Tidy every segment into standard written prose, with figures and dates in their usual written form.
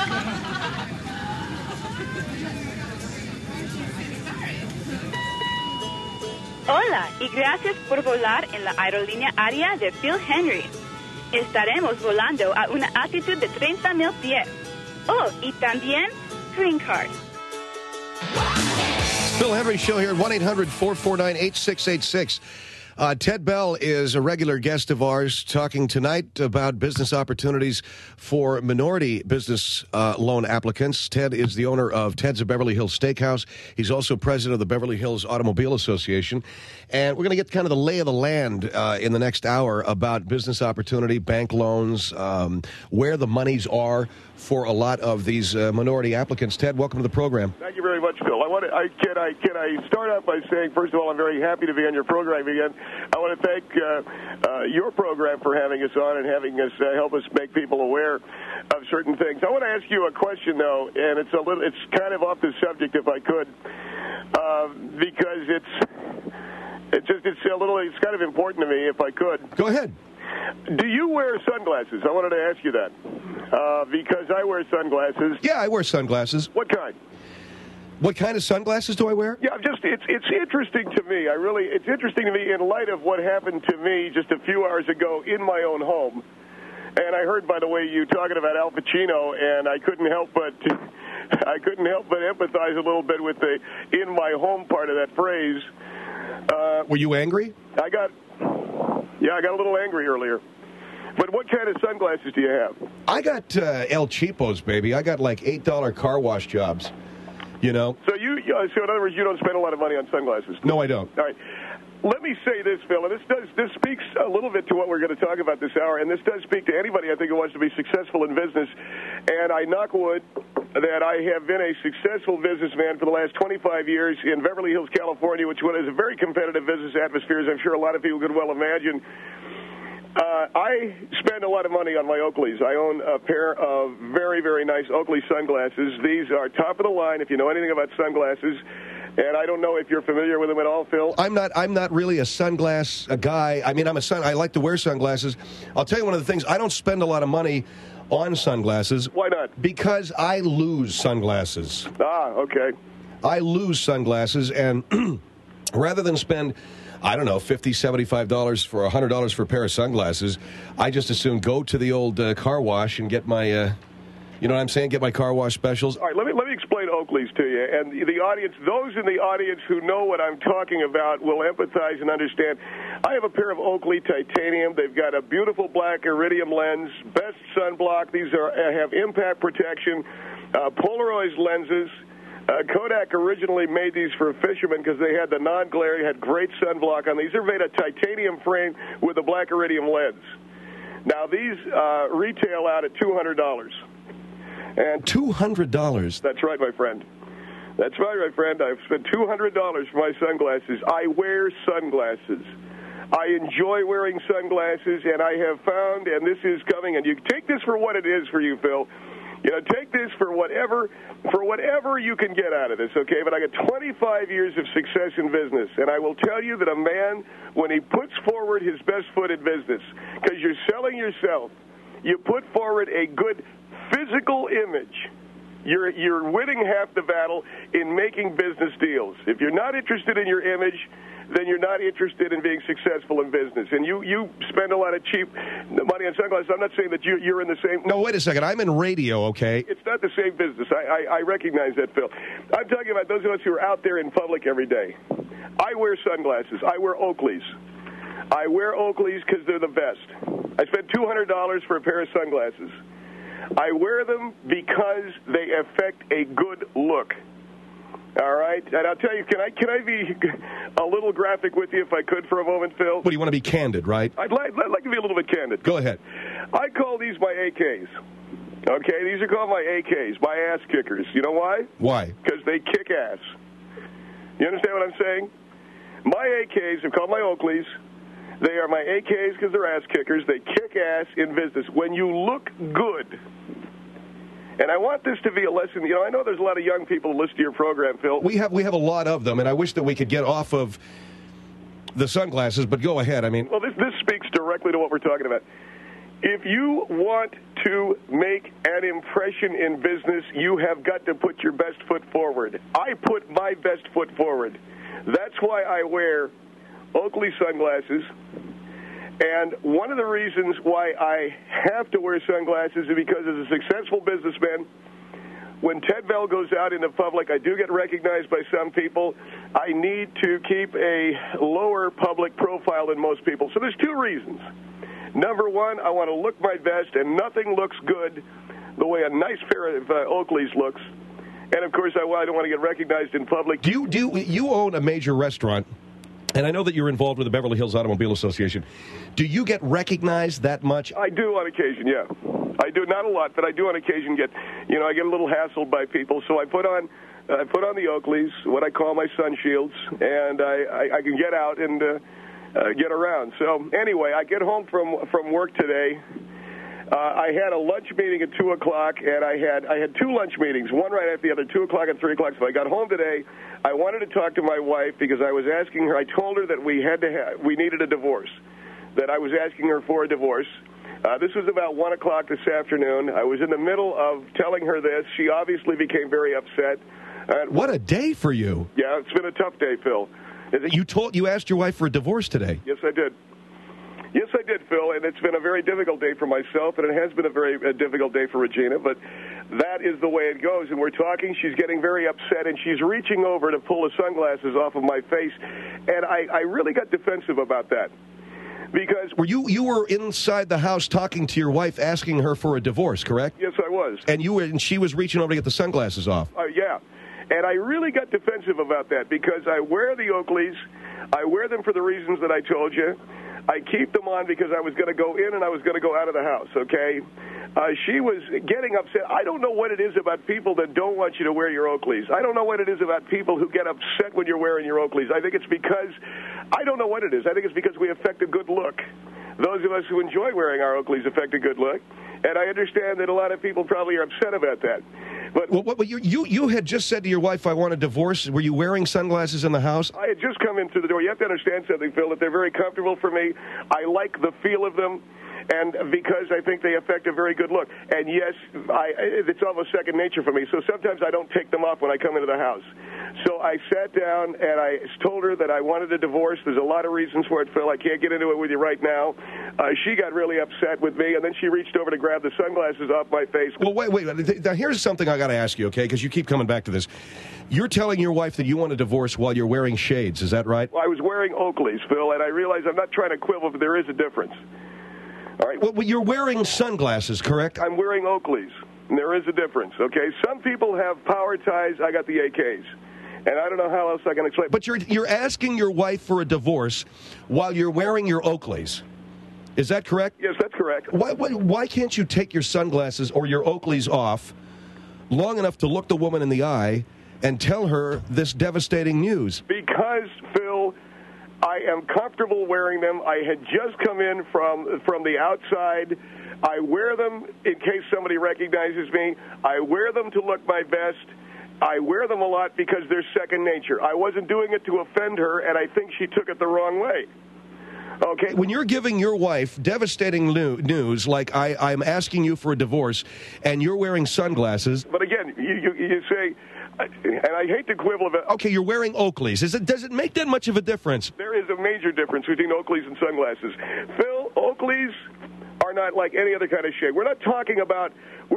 Hola, y gracias por volar en la aerolínea aérea de Phil Henry. Estaremos volando a una altitud de 30,000 pies. Oh, y también Green Card. Phil Henry Show here at 1-800-449-8686. Ted Bell is a regular guest of ours, talking tonight about business opportunities for minority business loan applicants. Ted is the owner of Ted's of Beverly Hills Steakhouse. He's also president of the Beverly Hills Automobile Association. And we're going to get kind of the lay of the land in the next hour about business opportunity, bank loans, where the monies are for a lot of these minority applicants. Ted, welcome to the program. Thank you very much, Phil. Can I start out by saying, first of all, I'm very happy to be on your program again. I want to thank your program for having us on and having us help us make people aware of certain things. I want to ask you a question, though, and it's kind of off the subject, if I could, because it's kind of important to me, if I could. Go ahead. Do you wear sunglasses? I wanted to ask you that because I wear sunglasses. Yeah, I wear sunglasses. What kind? What kind of sunglasses do I wear? Yeah, it's interesting to me. It's interesting to me in light of what happened to me just a few hours ago in my own home. And I heard, by the way, you talking about Al Pacino, and I couldn't help but empathize a little bit with the "in my home" part of that phrase. Were you angry? I got a little angry earlier. But what kind of sunglasses do you have? I got El Cheapos, baby. I got like $8 car wash jobs. You know? So in other words, you don't spend a lot of money on sunglasses? No, I don't. All right. Let me say this, Phil, and this speaks a little bit to what we're going to talk about this hour, and this does speak to anybody, I think, who wants to be successful in business. And I knock wood that I have been a successful businessman for the last 25 years in Beverly Hills, California, which is a very competitive business atmosphere, as I'm sure a lot of people could well imagine. I spend a lot of money on my Oakleys. I own a pair of very, very nice Oakley sunglasses. These are top of the line, if you know anything about sunglasses. And I don't know if you're familiar with them at all, Phil. I'm not really a sunglass guy. I mean, I like to wear sunglasses. I'll tell you one of the things. I don't spend a lot of money on sunglasses. Why not? Because I lose sunglasses. Ah, okay. I lose sunglasses, and rather than spend, I don't know, $50, $75 for $100 for a pair of sunglasses, I just as soon go to the old car wash and get my, you know what I'm saying, get my car wash specials. All right, let me explain Oakleys to you. And the audience, those in the audience who know what I'm talking about will empathize and understand. I have a pair of Oakley titanium. They've got a beautiful black iridium lens, best sunblock. These have impact protection, polarized lenses. Kodak originally made these for fishermen because they had the non-glare, had great sunblock on these. They're made of titanium frame with a black iridium lens. Now, these retail out at $200. And $200? That's right, my friend. That's right, my friend. I've spent $200 for my sunglasses. I wear sunglasses. I enjoy wearing sunglasses, and I have found, and this is coming, and you take this for what it is for you, Phil. You know, take this for whatever you can get out of this, okay? But I got 25 years of success in business, and I will tell you that a man, when he puts forward his best foot in business, because you're selling yourself, you put forward a good physical image, you're winning half the battle in making business deals. If you're not interested in your image, then you're not interested in being successful in business. And you spend a lot of cheap money on sunglasses. I'm not saying that you're in the same... No, wait a second. I'm in radio, okay? It's not the same business. I recognize that, Phil. I'm talking about those of us who are out there in public every day. I wear sunglasses. I wear Oakleys. I wear Oakleys because they're the best. I spent $200 for a pair of sunglasses. I wear them because they affect a good look. All right? And I'll tell you, can I be a little graphic with you if I could for a moment, Phil? What, do you want to be candid, right? I'd like to be a little bit candid. Go ahead. I call these my AKs. Okay? These are called my AKs, my ass kickers. You know why? Why? Because they kick ass. You understand what I'm saying? My AKs are called my Oakleys. They are my AKs because they're ass kickers. They kick ass in business. When you look good, and I want this to be a lesson. You know, I know there's a lot of young people who listen to your program, Phil. We have a lot of them, and I wish that we could get off of the sunglasses, but go ahead. I mean, well, this speaks directly to what we're talking about. If you want to make an impression in business, you have got to put your best foot forward. I put my best foot forward. That's why I wear Oakley sunglasses. And one of the reasons why I have to wear sunglasses is because as a successful businessman, when Ted Bell goes out into public, I do get recognized by some people. I need to keep a lower public profile than most people. So there's two reasons. Number one, I want to look my best, and nothing looks good the way a nice pair of Oakleys looks. And, of course, I don't want to get recognized in public. You own a major restaurant, and I know that you're involved with the Beverly Hills Automobile Association. Do you get recognized that much? I do on occasion, yeah. I do, not a lot, but I do on occasion I get a little hassled by people. So I put on the Oakleys, what I call my sun shields, and I can get out and get around. So anyway, I get home from work today. I had a lunch meeting at 2 o'clock, and I had two lunch meetings, one right after the other, 2 o'clock and 3 o'clock. So I got home today. I wanted to talk to my wife because I was asking her. I told her that we needed a divorce, that I was asking her for a divorce. This was about 1 o'clock this afternoon. I was in the middle of telling her this. She obviously became very upset. What a day for you. Yeah, it's been a tough day, Phil. You asked your wife for a divorce today. Yes, I did. Yes, I did, Phil, and it's been a very difficult day for myself, and it has been a very difficult day for Regina, but that is the way it goes. And we're talking, she's getting very upset, and she's reaching over to pull the sunglasses off of my face, and I really got defensive about that. Because you were inside the house talking to your wife, asking her for a divorce, correct? Yes, I was. And she was reaching over to get the sunglasses off. Yeah. And I really got defensive about that because I wear the Oakleys. I wear them for the reasons that I told you. I keep them on because I was going to go in and I was going to go out of the house, okay? She was getting upset. I don't know what it is about people that don't want you to wear your Oakleys. I don't know what it is about people who get upset when you're wearing your Oakleys. I think it's because, I don't know what it is. I think it's because we affect a good look. Those of us who enjoy wearing our Oakleys affect a good look. And I understand that a lot of people probably are upset about that. But you had just said to your wife, I want a divorce. Were you wearing sunglasses in the house? I had just come in through the door. You have to understand something, Phil, that they're very comfortable for me. I like the feel of them. And because I think they affect a very good look. And yes, it's almost second nature for me. So sometimes I don't take them off when I come into the house. So I sat down and I told her that I wanted a divorce. There's a lot of reasons for it, Phil. I can't get into it with you right now. She got really upset with me, and then she reached over to grab the sunglasses off my face. Well, wait. Now, here's something I got to ask you, okay, because you keep coming back to this. You're telling your wife that you want a divorce while you're wearing shades. Is that right? Well, I was wearing Oakleys, Phil, and I realize I'm not trying to quibble, but there is a difference. All right. Well, you're wearing sunglasses, correct? I'm wearing Oakleys, and there is a difference, okay? Some people have power ties. I got the AKs. And I don't know how else I can explain. But you're asking your wife for a divorce while you're wearing your Oakleys. Is that correct? Yes, that's correct. Why can't you take your sunglasses or your Oakleys off long enough to look the woman in the eye and tell her this devastating news? Because, Phil, I am comfortable wearing them. I had just come in from the outside. I wear them in case somebody recognizes me. I wear them to look my best. I wear them a lot because they're second nature. I wasn't doing it to offend her, and I think she took it the wrong way. Okay. When you're giving your wife devastating news, like I'm asking you for a divorce, and you're wearing sunglasses. But again, you say, and I hate to quibble about. Okay, you're wearing Oakleys. Does it make that much of a difference? There is a major difference between Oakleys and sunglasses. Phil, Oakleys are not like any other kind of shade. We're not talking about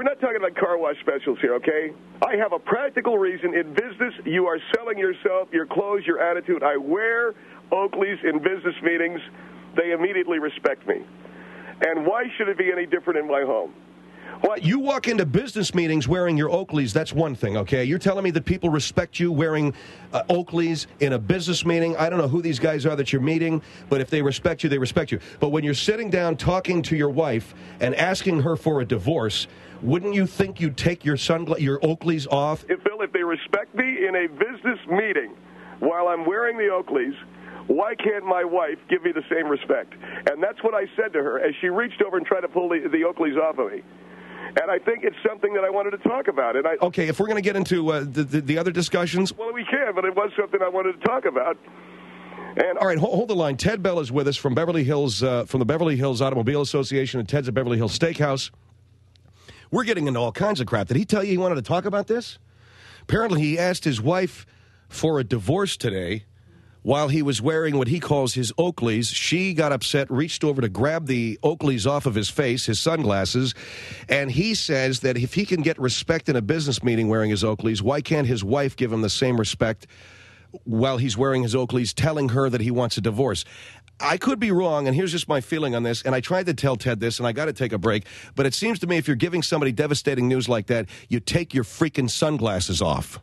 car wash specials here, okay? I have a practical reason. In business, you are selling yourself, your clothes, your attitude. I wear Oakleys in business meetings. They immediately respect me. And why should it be any different in my home? You walk into business meetings wearing your Oakleys, that's one thing, okay? You're telling me that people respect you wearing Oakleys in a business meeting. I don't know who these guys are that you're meeting, but if they respect you, they respect you. But when you're sitting down talking to your wife and asking her for a divorce, wouldn't you think you'd take your Oakleys off? If they respect me in a business meeting while I'm wearing the Oakleys, why can't my wife give me the same respect? And that's what I said to her as she reached over and tried to pull the Oakleys off of me. And I think it's something that I wanted to talk about. Okay, if we're going to get into the other discussions. Well, we can, but it was something I wanted to talk about. And all right, hold the line. Ted Bell is with us from Beverly Hills, from the Beverly Hills Automobile Association and Ted's at Beverly Hills Steakhouse. We're getting into all kinds of crap. Did he tell you he wanted to talk about this? Apparently, he asked his wife for a divorce today while he was wearing what he calls his Oakleys. She got upset, reached over to grab the Oakleys off of his face, his sunglasses, and he says that if he can get respect in a business meeting wearing his Oakleys, why can't his wife give him the same respect while he's wearing his Oakleys, telling her that he wants a divorce? I could be wrong, and here's just my feeling on this, and I tried to tell Ted this, and I got to take a break, but it seems to me if you're giving somebody devastating news like that, you take your freaking sunglasses off.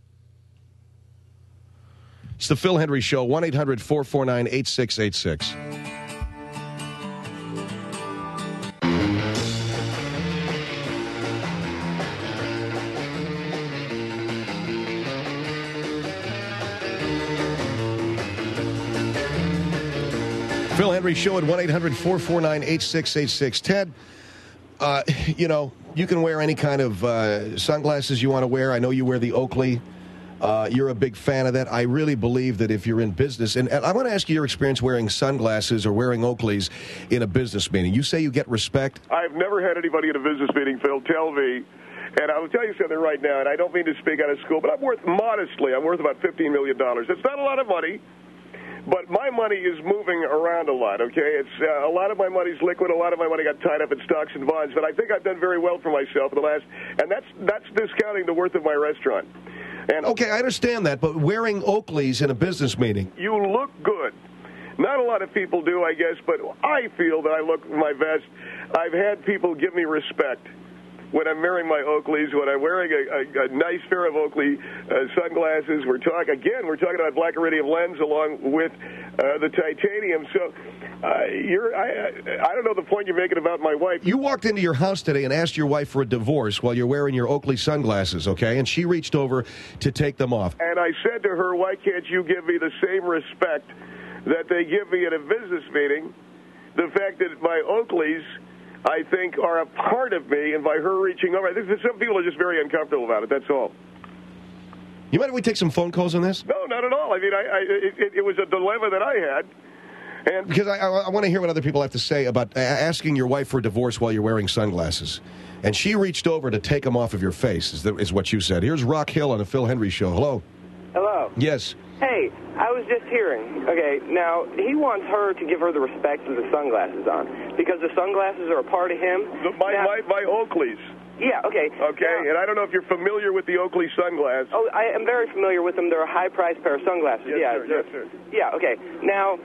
It's the Phil Hendry Show, 1-800-449-8686. Phil Hendry Show at 1-800-449-8686. Ted, you know, you can wear any kind of sunglasses you want to wear. I know you wear the Oakley. You're a big fan of that. I really believe that if you're in business, and I want to ask you your experience wearing sunglasses or wearing Oakleys in a business meeting. You say you get respect? I've never had anybody in a business meeting, Phil, tell me, and I will tell you something right now, and I don't mean to speak out of school, but I'm worth about $15 million. It's not a lot of money. But my money is moving around a lot, okay? It's a lot of my money's liquid. A lot of my money got tied up in stocks and bonds. But I think I've done very well for myself in the last, and that's discounting the worth of my restaurant. And okay, I understand that, but wearing Oakleys in a business meeting. You look good. Not a lot of people do, I guess, but I feel that I look my best. I've had people give me respect when I'm wearing my Oakleys, when I'm wearing a nice pair of Oakley sunglasses. We're talking about black iridium lens along with the titanium. So I don't know the point you're making about my wife. You walked into your house today and asked your wife for a divorce while you're wearing your Oakley sunglasses, okay? And she reached over to take them off. And I said to her, why can't you give me the same respect that they give me at a business meeting? The fact that my Oakleys, I think, are a part of me, and by her reaching over, I think that some people are just very uncomfortable about it, that's all. You mind if we take some phone calls on this? No, not at all. I mean, it was a dilemma that I had. And because I want to hear what other people have to say about asking your wife for a divorce while you're wearing sunglasses. And she reached over to take them off of your face, is what you said. Here's Rock Hill on the Phil Hendry Show. Hello. Hello. Yes. Hey, I was just hearing. Okay, now, he wants her to give her the respect with the sunglasses on, because the sunglasses are a part of him. My Oakleys. Yeah, okay. Okay, and I don't know if you're familiar with the Oakley sunglasses. Oh, I am very familiar with them. They're a high-priced pair of sunglasses. Yes, sir. Yeah, okay. Now,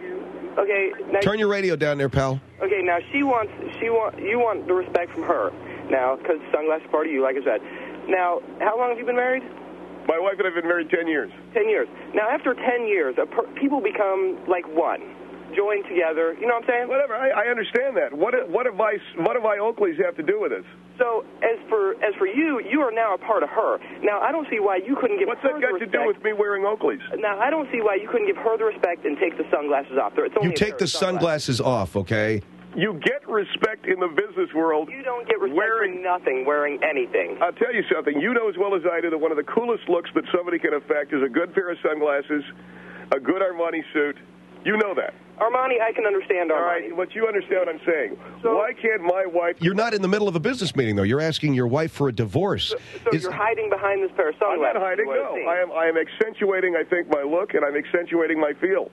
turn your radio down there, pal. Okay, now you want the respect from her. Now, because sunglasses are part of you, like I said. Now, how long have you been married? My wife and I have been married 10 years. 10 years. Now, after 10 years, people become like one, joined together. You know what I'm saying? Whatever. I understand that. What do my Oakleys have to do with this? So, as for you, you are now a part of her. Now, I don't see why you couldn't give What's her that the got respect. to do with me wearing Oakleys? Now, I don't see why you couldn't give her the respect and take the sunglasses off. It's only you take the sunglasses off, okay? You get respect in the business world. You don't get respect wearing nothing, wearing anything. I'll tell you something. You know as well as I do that one of the coolest looks that somebody can affect is a good pair of sunglasses, a good Armani suit. You know that. Armani, I can understand Armani. All right, but you understand what I'm saying. So, why can't my wife... You're not in the middle of a business meeting, though. You're asking your wife for a divorce. So you're hiding behind this pair of sunglasses? I'm not hiding, no. I am accentuating, I think, my look, and I'm accentuating my feel.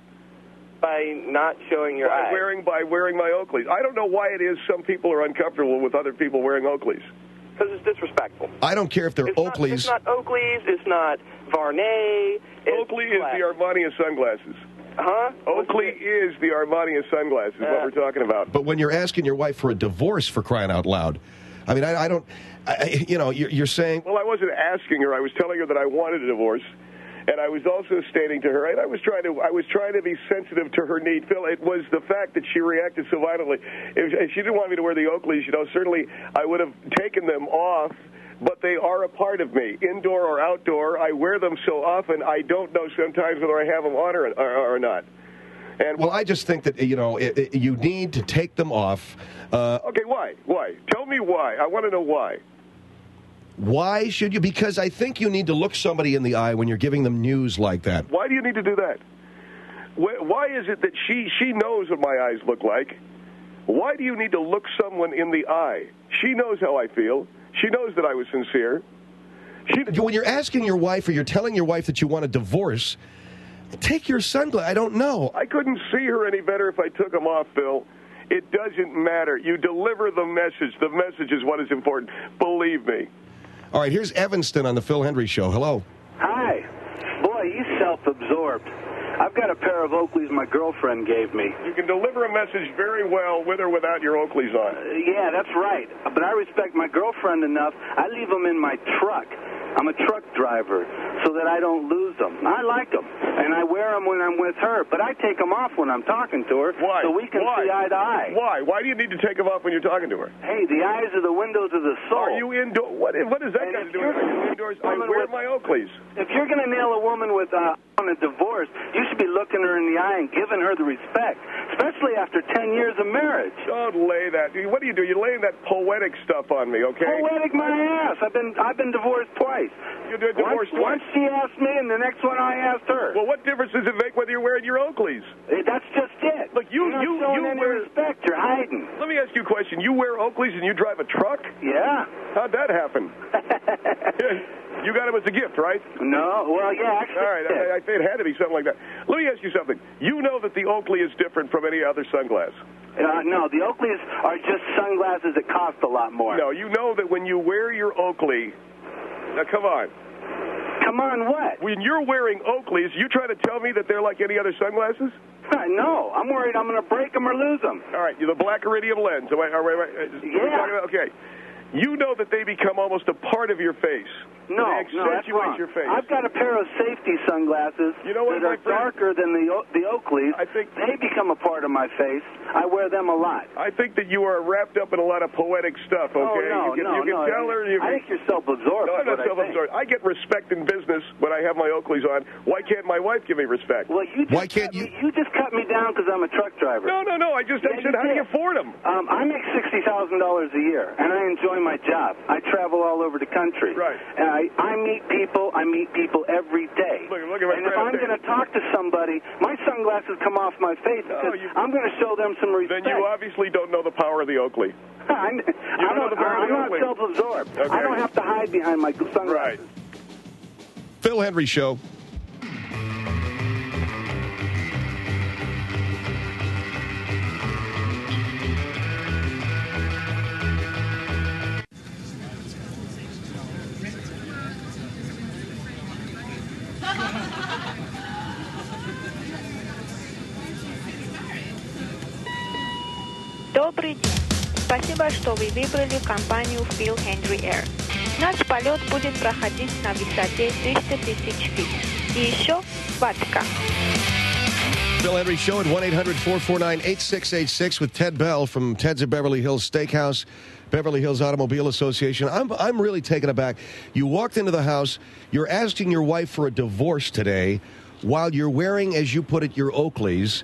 By not showing your eyes? By wearing my Oakleys. I don't know why it is some people are uncomfortable with other people wearing Oakleys. Because it's disrespectful. I don't care if they're Oakleys. It's not Oakleys. It's not Varney. Oakley is the Armani of sunglasses. Huh? Oakley is the Armani of sunglasses, what we're talking about. But when you're asking your wife for a divorce, for crying out loud, I mean, I don't, you're saying... Well, I wasn't asking her. I was telling her that I wanted a divorce. And I was also stating to her, and I was trying to be sensitive to her need. Phil, it was the fact that she reacted so violently. If she didn't want me to wear the Oakleys, certainly I would have taken them off, but they are a part of me, indoor or outdoor. I wear them so often, I don't know sometimes whether I have them on or not. And well, I just think that, you need to take them off. Okay, why? Why? Tell me why. I want to know why. Why should you? Because I think you need to look somebody in the eye when you're giving them news like that. Why do you need to do that? Why is it that she knows what my eyes look like? Why do you need to look someone in the eye? She knows how I feel. She knows that I was sincere. When you're asking your wife or you're telling your wife that you want a divorce, take your sunglasses. I don't know. I couldn't see her any better if I took them off, Phil. It doesn't matter. You deliver the message. The message is what is important. Believe me. All right, here's Evanston on the Phil Hendry Show. Hello. Hi. Boy, he's self-absorbed. I've got a pair of Oakleys my girlfriend gave me. You can deliver a message very well with or without your Oakleys on. Yeah, that's right. But I respect my girlfriend enough. I leave them in my truck. I'm a truck driver, so that I don't lose them. I like them, and I wear them when I'm with her, but I take them off when I'm talking to her. Why? So we can see eye to eye. Why? Why do you need to take them off when you're talking to her? Hey, the eyes are the windows of the soul. Are you indoors? What does that got to do with it? Indoors? I wear my Oakleys. If you're going to nail a woman with on a divorce, you should be looking her in the eye and giving her the respect, especially after 10 years of marriage. Don't lay that. What do? You're laying that poetic stuff on me, okay? Poetic my ass. I've been divorced twice. You did divorce twice. Once she asked me, and the next one I asked her. Well, what difference does it make whether you're wearing your Oakleys? That's just it. Look, you're not showing any respect. You're hiding. Let me ask you a question. You wear Oakleys and you drive a truck? Yeah. How'd that happen? You got them as a gift, right? No. Well, yeah, actually. All right. It had to be something like that. Let me ask you something. You know that the Oakley is different from any other sunglass. No, the Oakleys are just sunglasses that cost a lot more. No, you know that when you wear your Oakley... Now, come on. Come on what? When you're wearing Oakleys, you trying to tell me that they're like any other sunglasses? No, I'm worried I'm going to break them or lose them. All right, you're the black iridium lens. Yeah. Okay. You know that they become almost a part of your face. No, they accentuate your face. I've got a pair of safety sunglasses that are darker than the Oakleys. I think they become a part of my face. I wear them a lot. I think that you are wrapped up in a lot of poetic stuff, okay? Oh, you can tell her. I think you're self-absorbed. No, I'm not self-absorbed. I get respect in business when I have my Oakleys on. Why can't my wife give me respect? Well, you just cut me down because I'm a truck driver. No. I said, how do you afford them? I make $60,000 a year, and I enjoy my job. I travel all over the country. Right. And I meet people. I meet people every day. Look at my and if I'm going to talk to somebody, my sunglasses come off my face because I'm going to show them some respect. Then you obviously don't know the power of the Oakley. I'm not self-absorbed. Okay. I don't have to hide behind my sunglasses. Right. Phil Hendry Show. Добрый день. Спасибо, что вы выбрали компанию Phil Hendry Air. Наш полет будет проходить на высоте 300 тысяч фит. И еще схватка. Phil Hendry Show at 1-800-449-8686 with Ted Bell from Ted's of Beverly Hills Steakhouse, Beverly Hills Automobile Association. I'm really taken aback. You walked into the house. You're asking your wife for a divorce today while you're wearing, as you put it, your Oakleys.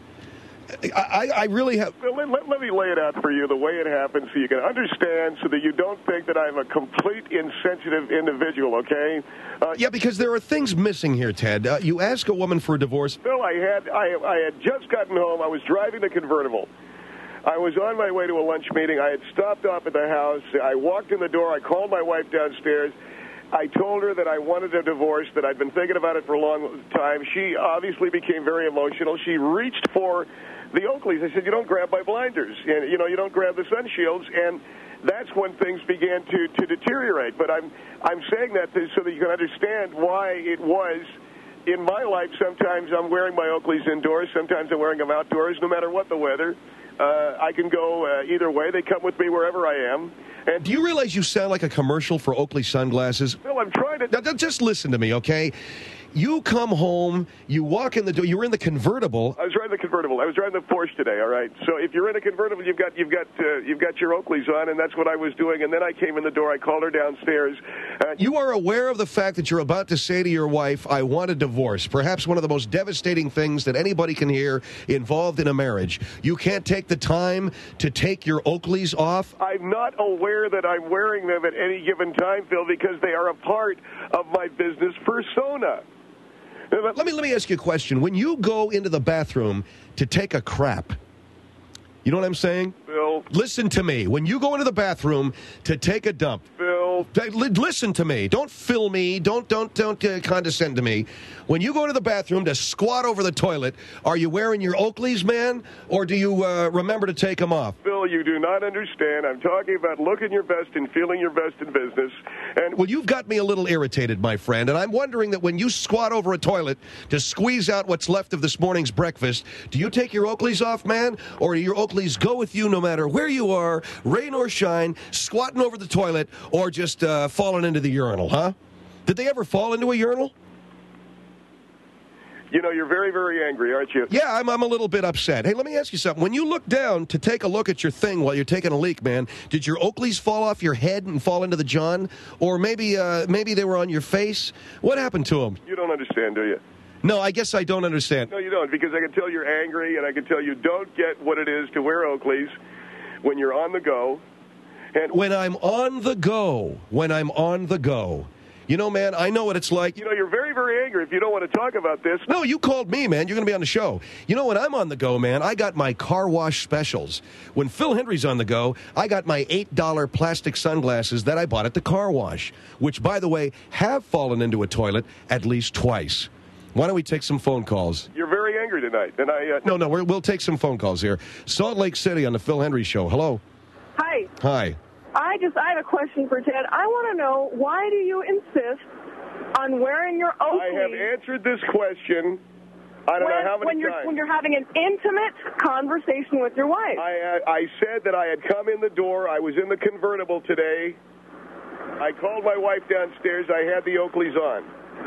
I really have... Let me lay it out for you the way it happened so you can understand, so that you don't think that I'm a complete insensitive individual, okay? Yeah, because there are things missing here, Ted. You ask a woman for a divorce... Bill, I had just gotten home. I was driving the convertible. I was on my way to a lunch meeting. I had stopped off at the house. I walked in the door. I called my wife downstairs. I told her that I wanted a divorce, that I'd been thinking about it for a long time. She obviously became very emotional. She reached for the Oakleys. I said, you don't grab my blinders. And, you don't grab the sun shields. And that's when things began to deteriorate. But I'm saying that so that you can understand why it was in my life. Sometimes I'm wearing my Oakleys indoors. Sometimes I'm wearing them outdoors, no matter what the weather. I can go either way. They come with me wherever I am. And do you realize you sound like a commercial for Oakley sunglasses? Bill, I'm trying to... Now, just listen to me, okay? You come home, you walk in the door, you were in the convertible. I was driving the convertible. I was driving the Porsche today, all right? So if you're in a convertible, you've got your Oakleys on, and that's what I was doing. And then I came in the door. I called her downstairs. You are aware of the fact that you're about to say to your wife, I want a divorce, perhaps one of the most devastating things that anybody can hear involved in a marriage. You can't take the time to take your Oakleys off? I'm not aware that I'm wearing them at any given time, Phil, because they are a part of my business persona. Let me ask you a question. When you go into the bathroom to take a crap, you know what I'm saying? Bill. Listen to me. When you go into the bathroom to take a dump, Bill. Listen to me. Don't fill me. Don't condescend to me. When you go to the bathroom to squat over the toilet, are you wearing your Oakleys, man, or do you remember to take them off? Bill, you do not understand. I'm talking about looking your best and feeling your best in business. And Well, you've got me a little irritated, my friend, and I'm wondering that when you squat over a toilet to squeeze out what's left of this morning's breakfast, do you take your Oakleys off, man, or do your Oakleys go with you no matter where you are, rain or shine, squatting over the toilet, or just falling into the urinal, huh? Did they ever fall into a urinal? you know, you're very, very angry, aren't you? Yeah, I'm a little bit upset. Hey, let me ask you something. When you look down to take a look at your thing while you're taking a leak, man, did your Oakleys fall off your head and fall into the john? Or maybe they were on your face? What happened to them? You don't understand, do you? No, I guess I don't understand. No, you don't, because I can tell you're angry, and I can tell you don't get what it is to wear Oakleys when you're on the go. And When I'm on the go. You know, man, I know what it's like. you know, you're very, very angry if you don't want to talk about this. No, you called me, man. You're going to be on the show. You know, when I'm on the go, man, I got my car wash specials. When Phil Hendry's on the go, I got my $8 plastic sunglasses that I bought at the car wash, which, by the way, have fallen into a toilet at least twice. Why don't we take some phone calls? You're very angry tonight, and I... No, we'll take some phone calls here. Salt Lake City on the Phil Hendry Show. Hello. Hi. Hi. I have a question for Ted. I want to know, why do you insist on wearing your Oakleys? I have answered this question. I don't know how many times. When you're having an intimate conversation with your wife. I said that I had come in the door. I was in the convertible today. I called my wife downstairs. I had the Oakleys on.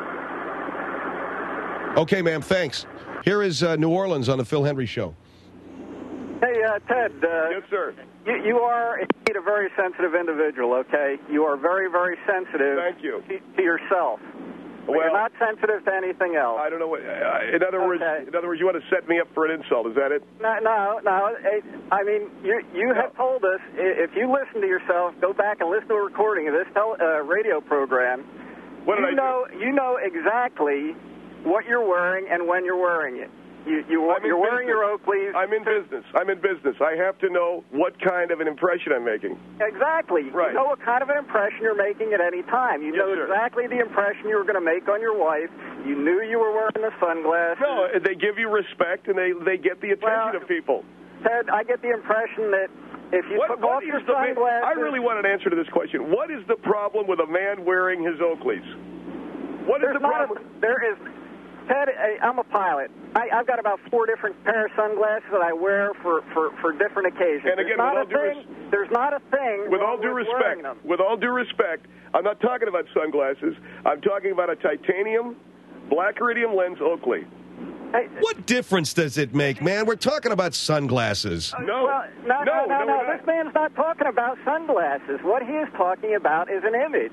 Okay, ma'am, thanks. Here is New Orleans on the Phil Hendry Show. Hey, Ted. Yes, sir. You are indeed a very sensitive individual, okay? You are very, very sensitive. Thank you. To yourself. Well, you're not sensitive to anything else. I don't know what... in other words, you want to set me up for an insult. Is that it? No. I mean, you have told us, if you listen to yourself, go back and listen to a recording of this radio program, What did I do? You know exactly what you're wearing and when you're wearing it. You're wearing your Oakleys. I'm in business. I have to know what kind of an impression I'm making. Exactly. Right. You know what kind of an impression you're making at any time. You know exactly the impression you were going to make on your wife. You knew you were wearing the sunglasses. No, they give you respect, and they get the attention of people. Ted, I get the impression that if you took off your sunglasses... I really want an answer to this question. What is the problem with a man wearing his Oakleys? What is the problem? Ted, I'm a pilot. I've got about 4 different pair of sunglasses that I wear for different occasions. And again, there's not a thing. With all due respect, I'm not talking about sunglasses. I'm talking about a titanium black iridium lens Oakley. What difference does it make, man? We're talking about sunglasses. No. This man's not talking about sunglasses. What he is talking about is an image.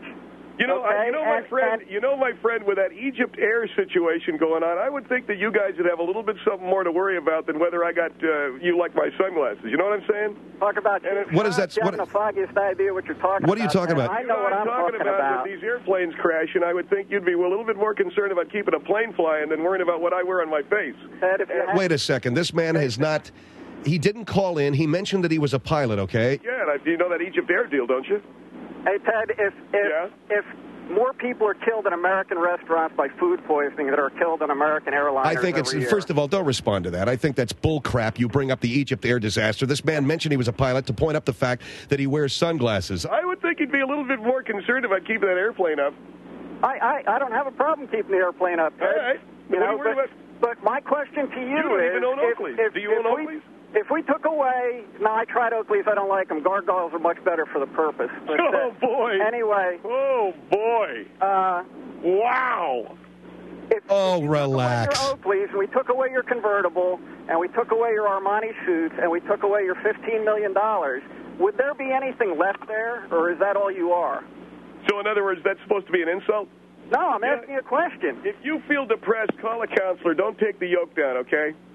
My friend, with that Egypt Air situation going on, I would think that you guys would have a little bit something more to worry about than whether I got you like my sunglasses. You know what I'm saying? Talk about what is that? You have the foggiest idea what you're talking about. What are you talking about? I know what I'm talking about. With these airplanes crashing, I would think you'd be a little bit more concerned about keeping a plane flying than worrying about what I wear on my face. Wait a second. This man has not... He didn't call in. He mentioned that he was a pilot, okay? Yeah, you know that Egypt Air deal, don't you? Hey, Ted, if more people are killed in American restaurants by food poisoning than are killed in American airliners I think every year. First of all, don't respond to that. I think that's bull crap. You bring up the Egypt Air disaster. This man mentioned he was a pilot to point up the fact that he wears sunglasses. I would think he'd be a little bit more concerned about keeping that airplane up. I don't have a problem keeping the airplane up, Ted. All right. But my question to you don't even own Oakleys. Do you own Oakleys? If we took away... No, I tried Oakleys. I don't like them. Gargoyles are much better for the purpose. But, boy. Anyway. Oh, boy. Wow. If relax. Your Oakleys, and we took away your convertible, and we took away your Armani suits, and we took away your $15 million, would there be anything left there, or is that all you are? So, in other words, that's supposed to be an insult? No, I'm asking you a question. If you feel depressed, call a counselor. Don't take the yoke down, okay?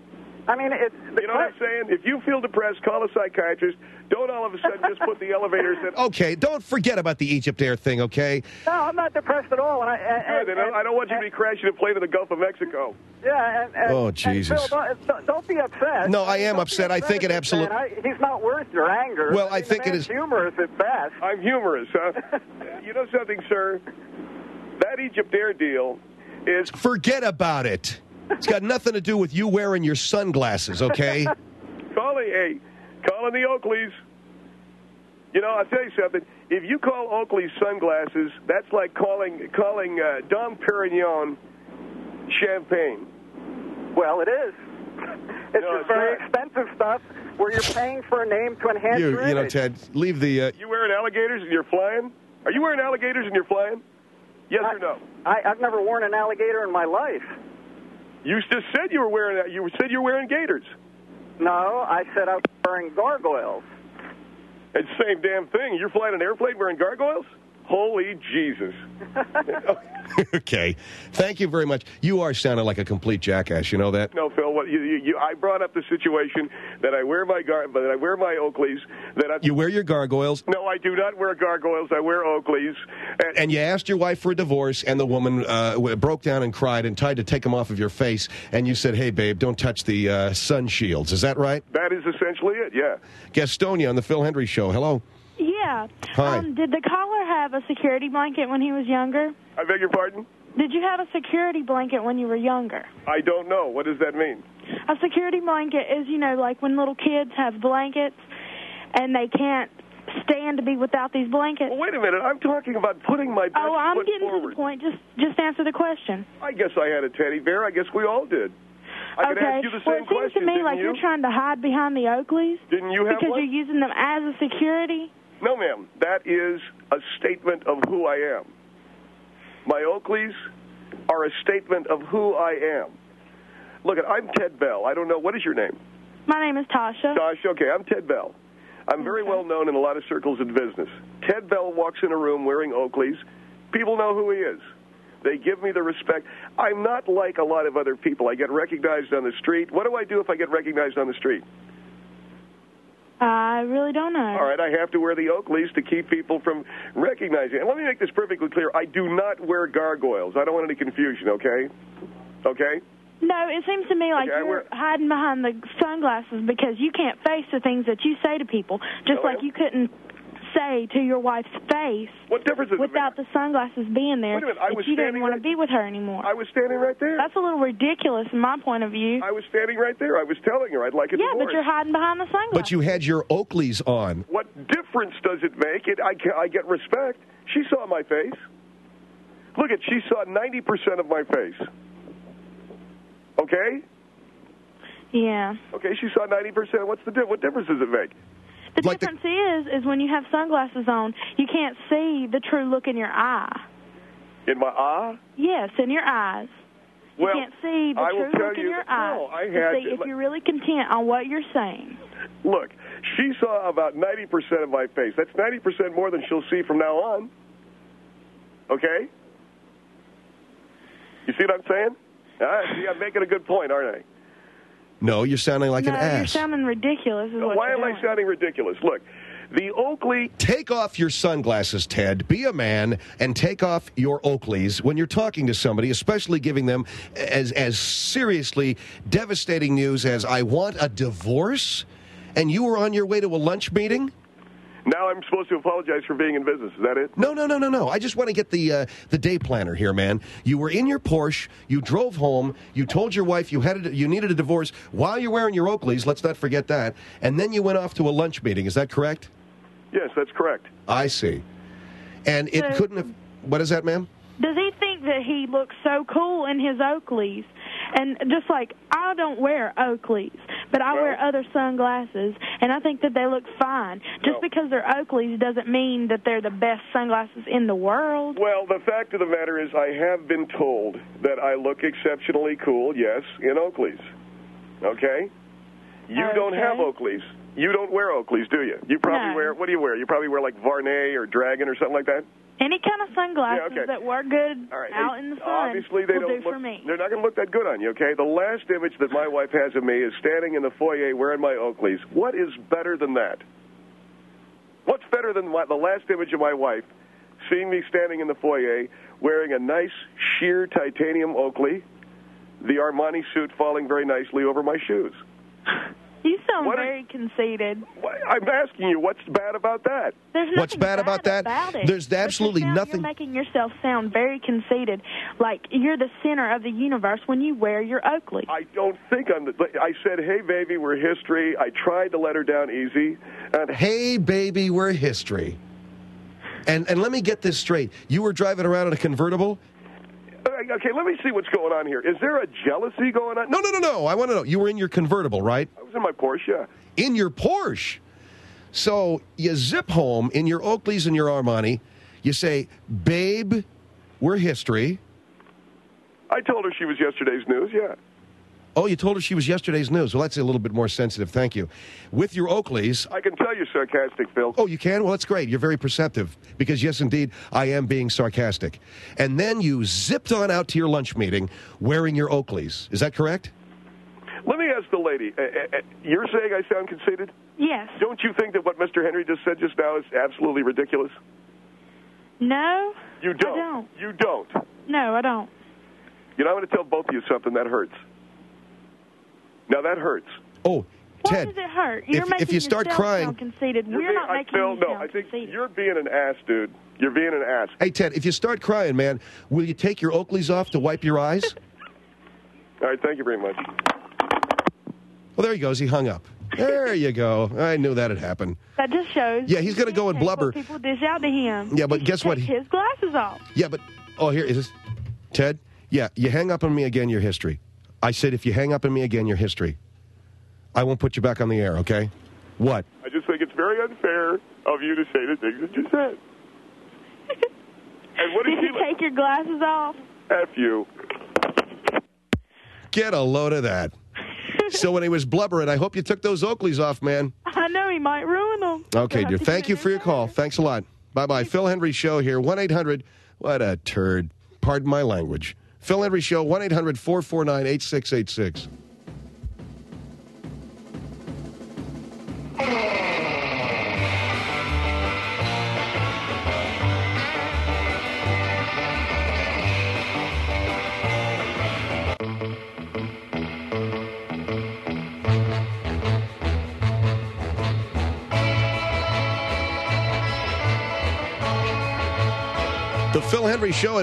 I mean, it's... You know what I'm saying? If you feel depressed, call a psychiatrist. Don't all of a sudden just put the elevators in... Okay, don't forget about the Egypt Air thing, okay? No, I'm not depressed at all. I don't want you to be crashing a plane in the Gulf of Mexico. Yeah, oh, Jesus. And Phil, don't be upset. No, I am upset. I think it absolutely... He's not worth your anger. Well, I think it is... humorous at best. I'm humorous, huh? You know something, sir? That Egypt Air deal is... Forget about it. It's got nothing to do with you wearing your sunglasses, okay? Calling the Oakleys. You know, I'll tell you something. If you call Oakley's sunglasses, that's like calling Dom Perignon champagne. Well, it is. It's very expensive stuff where you're paying for a name to enhance your image. You know, Ted, leave the... You wearing alligators and you're flying? Are you wearing alligators and you're flying? Yes or no? I've never worn an alligator in my life. You just said you were wearing that. You said you were wearing gators. No, I said I was wearing gargoyles. It's the same damn thing. You're flying an airplane wearing gargoyles? Holy Jesus. Okay. Thank you very much. You are sounding like a complete jackass. You know that? No, Phil. I brought up the situation that I wear my Oakleys. You wear your gargoyles? No, I do not wear gargoyles. I wear Oakleys. And you asked your wife for a divorce, and the woman broke down and cried and tried to take them off of your face. And you said, "Hey, babe, don't touch the sun shields." Is that right? That is essentially it. Yeah. Gastonia on the Phil Hendry Show. Hello. Yeah. Hi. Did the caller have a security blanket when he was younger? I beg your pardon? Did you have a security blanket when you were younger? I don't know. What does that mean? A security blanket is, you know, like when little kids have blankets and they can't stand to be without these blankets. Well, wait a minute. I'm talking about putting my best foot forward. I'm getting to the point. Just answer the question. I guess I had a teddy bear. I guess we all did. I could ask you the same question, Well, it seems to me like you're trying to hide behind the Oakleys. Didn't you have because one? You're using them as a security? No, ma'am. That is a statement of who I am. My Oakleys are a statement of who I am. Look, I'm Ted Bell. I don't know. What is your name? My name is Tasha. Tasha, okay. I'm Ted Bell. I'm very well known in a lot of circles in business. Ted Bell walks in a room wearing Oakleys. People know who he is. They give me the respect. I'm not like a lot of other people. I get recognized on the street. What do I do if I get recognized on the street? I really don't know. All right, I have to wear the Oakleys to keep people from recognizing. And let me make this perfectly clear. I do not wear gargoyles. I don't want any confusion, okay? Okay? No, it seems to me like you're hiding behind the sunglasses because you can't face the things that you say to people, just like you couldn't say to your wife's face without the sunglasses being there that you didn't want to be with her anymore. I was standing right there. That's a little ridiculous in my point of view. I was standing right there. I was telling her I'd like a divorce. Yeah, but you're hiding behind the sunglasses. But you had your Oakleys on. What difference does it make? I get respect. She saw my face. Look, she saw 90% of my face. Okay? Yeah. Okay, she saw 90%. What difference does it make? The difference is when you have sunglasses on, you can't see the true look in your eye. In my eye? Yes, in your eyes. Well, you can't see the true look in your eyes to see if you're really content on what you're saying. Look, she saw about 90% of my face. That's 90% more than she'll see from now on. Okay? You see what I'm saying? See, I'm making a good point, aren't I? No, you're sounding like an ass. You're sounding ridiculous. Why am I sounding ridiculous? Look, the Oakley... Take off your sunglasses, Ted. Be a man and take off your Oakleys when you're talking to somebody, especially giving them as seriously devastating news as, I want a divorce, and you were on your way to a lunch meeting? Now I'm supposed to apologize for being in business. Is that it? No. I just want to get the day planner here, man. You were in your Porsche. You drove home. You told your wife you needed a divorce while you're wearing your Oakleys. Let's not forget that. And then you went off to a lunch meeting. Is that correct? Yes, that's correct. I see. And it couldn't have... What is that, ma'am? Does he think that he looks so cool in his Oakleys? And just like, I don't wear Oakleys, but I wear other sunglasses, and I think that they look fine. Just because they're Oakleys doesn't mean that they're the best sunglasses in the world. Well, the fact of the matter is I have been told that I look exceptionally cool, yes, in Oakleys. Okay? You don't have Oakleys. You don't wear Oakleys, do you? You probably wear, what do you wear? You probably wear like Varney or Dragon or something like that? Any kind of sunglasses that work good out in the sun obviously they will don't do for me. They're not going to look that good on you, okay? The last image that my wife has of me is standing in the foyer wearing my Oakleys. What is better than that? What's better than the last image of my wife, seeing me standing in the foyer wearing a nice sheer titanium Oakley, the Armani suit falling very nicely over my shoes? You sound very conceited. I'm asking you, what's bad about that? There's what's bad about that? There's absolutely nothing. You're making yourself sound very conceited, like you're the center of the universe when you wear your Oakley. I don't think I'm I said, hey, baby, we're history. I tried to let her down easy. And hey, baby, we're history. And let me get this straight. You were driving around in a convertible? Okay, let me see what's going on here. Is there a jealousy going on? No. I want to know. You were in your convertible, right? I was in my Porsche, yeah. In your Porsche. So you zip home in your Oakleys and your Armani. You say, babe, we're history. I told her she was yesterday's news, yeah. Oh, you told her she was yesterday's news. Well, that's a little bit more sensitive. Thank you. With your Oakleys. I can tell you're sarcastic, Phil. Oh, you can? Well, that's great. You're very perceptive. Because, yes, indeed, I am being sarcastic. And then you zipped on out to your lunch meeting wearing your Oakleys. Is that correct? Let me ask the lady. You're saying I sound conceited? Yes. Don't you think that what Mr. Henry just said just now is absolutely ridiculous? No. You don't? I don't. You don't? No, I don't. You know, I'm going to tell both of you something that hurts. Now, that hurts. Oh, Ted. Why does it hurt? You're making if you start yourself crying, sound conceited. We're not making Phil, you no, sound I think conceited. you're being an ass, dude. You're being an ass. Hey, Ted, if you start crying, man, will you take your Oakleys off to wipe your eyes? All right, thank you very much. Well, there he goes. He hung up. There you go. I knew that had happened. That just shows. Yeah, he's going to go and blubber. People dish out to him. Yeah, but guess what? His glasses off. Yeah, but here is this. Ted. Yeah, you hang up on me again, your history. I said if you hang up on me again, your history. I won't put you back on the air. Okay? What? I just think it's very unfair of you to say the things that you said. And what did you take your glasses off? F you. Get a load of that. So when he was blubbering, I hope you took those Oakleys off, man. I know he might ruin them. Okay, dear. Thank you for your call. Thanks a lot. Bye-bye. Phil Henry Show here. 1-800. What a turd. Pardon my language. Phil Henry Show. 1-800-449-8686. The Phil Henry Show at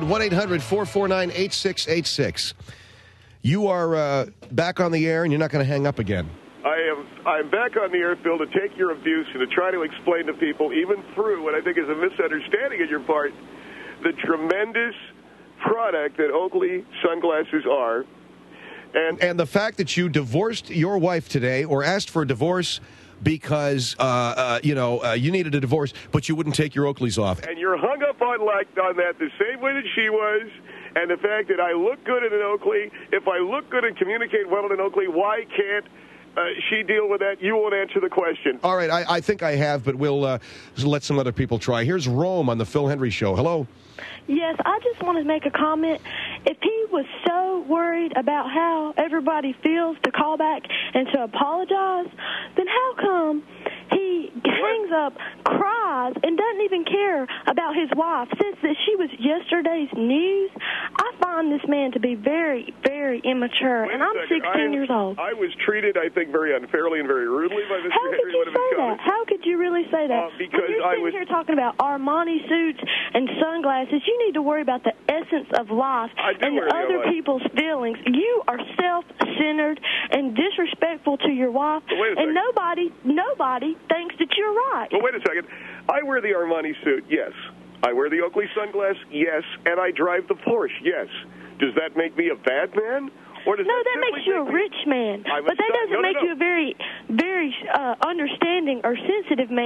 1-800-449-8686. You are back on the air, and you're not going to hang up again. I'm back on the air, Phil, to take your abuse and to try to explain to people, even through what I think is a misunderstanding on your part, the tremendous product that Oakley sunglasses are. And the fact that you divorced your wife today or asked for a divorce because, you needed a divorce, but you wouldn't take your Oakleys off. And you're hung up on that the same way that she was, and the fact that I look good in an Oakley. If I look good and communicate well in an Oakley, why can't she deal with that? You won't answer the question. All right, I think I have, but we'll let some other people try. Here's Rome on the Phil Henry Show. Hello. Yes, I just want to make a comment. If he was so worried about how everybody feels to call back and to apologize, then how come he hangs up, cries, and doesn't even care about his wife? Since that she was yesterday's news, I find this man to be very, very immature, and I'm 16 years old. I was treated, I think, very unfairly and very rudely by Mr. How Henry. could you say that? How could you really say that? Because when you're sitting here talking about Armani suits and sunglasses, you need to worry about the essence of life and other people's feelings. You are self-centered and disrespectful to your wife, and nobody thinks that you're right. Well, wait a second. I wear the Armani suit, yes. I wear the Oakley sunglass, yes. And I drive the Porsche, yes. Does that make me a bad man? Or does that makes you a rich man. But that doesn't make you a very, very understanding or sensitive man.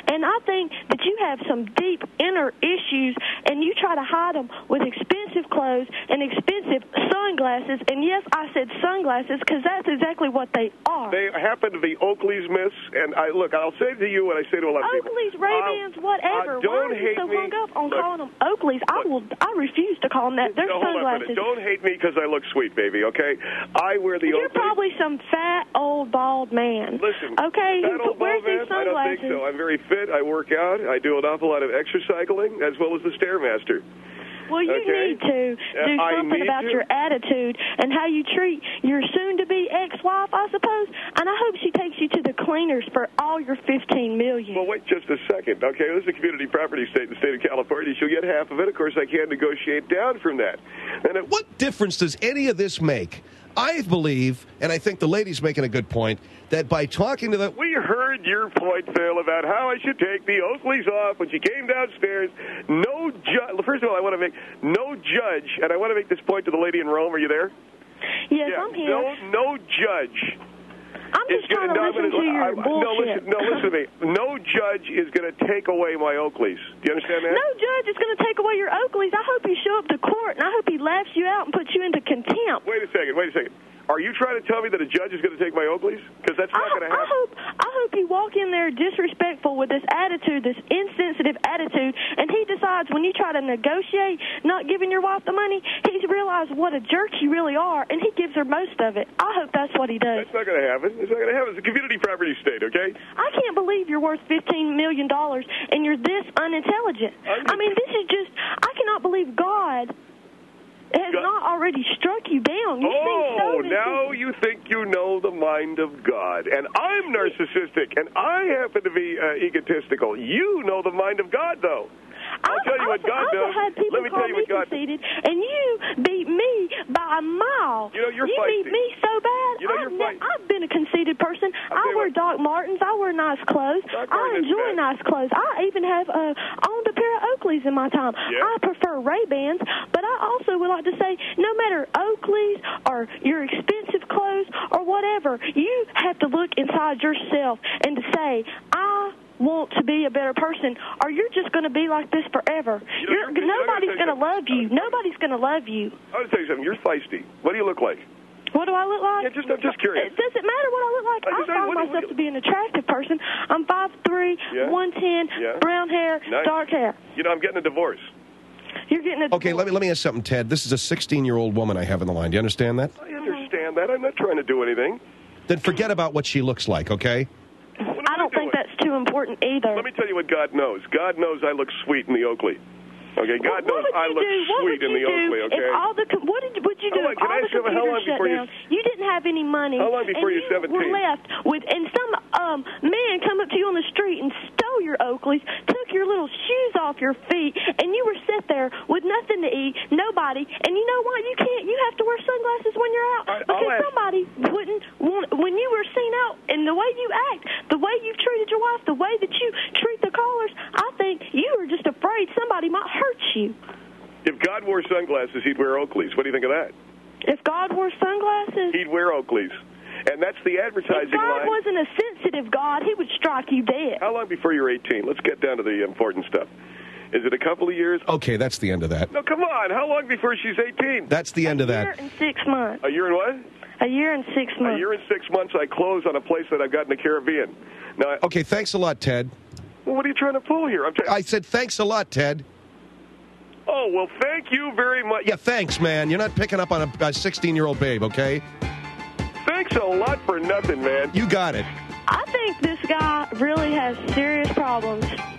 And I think that you have some deep inner issues, and you try to hide them with expensive clothes and expensive sunglasses. And yes, I said sunglasses because that's exactly what they are. They happen to be Oakley's, miss. And I'll say to you what I say to a lot of people. Oakley's, Ray-Bans, whatever. Why are you so hung up on calling them Oakley's? I refuse to call them that. They're sunglasses. Don't hate me because I look sweet, baby, okay? I wear the Oakley's. You're probably some fat, old, bald man. Listen, okay, fat, old, where's bald man? these sunglasses? I don't think so. I'm very fit. I work out. I do an awful lot of exercising as well as the Stairmaster. Well, you need to do something about your attitude and how you treat your soon-to-be ex-wife, I suppose. And I hope she takes you to the cleaners for all your $15 million. Well, wait just a second. Okay, this is a community property state in the state of California. She'll get half of it. Of course, I can't negotiate down from that. And what difference does any of this make? I believe, and I think the lady's making a good point, that by talking to the... We heard your point, Phil, about how I should take the Oakleys off when she came downstairs. No judge... First of all, I want to make no judge, and I want to make this point to the lady in Rome. Are you there? Yes, I'm here. No judge... I'm just trying to listen to your bullshit. No, listen to me. No judge is going to take away my Oakleys. Do you understand that? No judge is going to take away your Oakleys. I hope you show up to court, and I hope he laughs you out and puts you into contempt. Wait a second. Are you trying to tell me that a judge is going to take my Oakleys? Because that's not going to happen. I hope you walk in there disrespectful with this attitude, this insensitive attitude, and he decides when you try to negotiate not giving your wife the money, he's realized what a jerk you really are, and he gives her most of it. I hope that's what he does. That's not going to happen. It's not going to happen. It's a community property state, okay? I can't believe you're worth $15 million and you're this unintelligent. I mean, this is just, I cannot believe God has not already struck you down. Now you think you know the mind of God. And I'm narcissistic, and I happen to be egotistical. You know the mind of God, though. I'll tell you what God does. Let me tell you what God does. And you beat me by a mile. You know, you're feisty. You beat me so bad. You know, I've been a conceited person. I wear Doc Martens. I wear nice clothes. I enjoy nice clothes. I even have owned a pair of Oakleys in my time. Yeah. I prefer Ray-Bans, but I also would like to say, no matter Oakleys or your expensive clothes or whatever, you have to look inside yourself and to say, I want to be a better person, or you're just going to be like this forever. Nobody's going to love you. Nobody's going to love you. I want to tell you something. You're feisty. What do you look like? What do I look like? Yeah, I'm just curious. Does it matter what I look like? I find myself to be an attractive person. I'm 5'3", 110, brown hair, dark hair. You know, I'm getting a divorce. You're getting a divorce. Okay, let me ask something, Ted. This is a 16-year-old woman I have on the line. Do you understand that? I understand that. I'm not trying to do anything. Then forget about what she looks like, okay? I don't think that's too important either. Let me tell you what God knows. God knows I look sweet in the Oakley. Okay, God knows I look sweet in the Oakley, okay? What would you do if all the computers shut down? You didn't have any money. How long before you're 17? Were left with, and some man come up to you on the street and stole your Oakleys, took your little shoes off your feet, and you were set there with nothing to eat, nobody, and you know what? You have to wear sunglasses when you're out because somebody wouldn't want, when you were seen out, and the way you act, the way you've treated your wife, the way that you treat the callers, I think you were just afraid somebody might hurt you. If God wore sunglasses, he'd wear Oakleys. What do you think of that? If God wore sunglasses? He'd wear Oakleys. And that's the advertising line. If God wasn't a sensitive God, he would strike you dead. How long before you're 18? Let's get down to the important stuff. Is it a couple of years? Okay, that's the end of that. No, come on. How long before she's 18? That's the end of that. A year and 6 months. A year and what? A year and 6 months. A year and 6 months I close on a place that I've got in the Caribbean. Now, okay, thanks a lot, Ted. Well, what are you trying to pull here? I said thanks a lot, Ted. Oh, well, thank you very much. Yeah, thanks, man. You're not picking up on a 16-year-old babe, okay? Thanks a lot for nothing, man. You got it. I think this guy really has serious problems.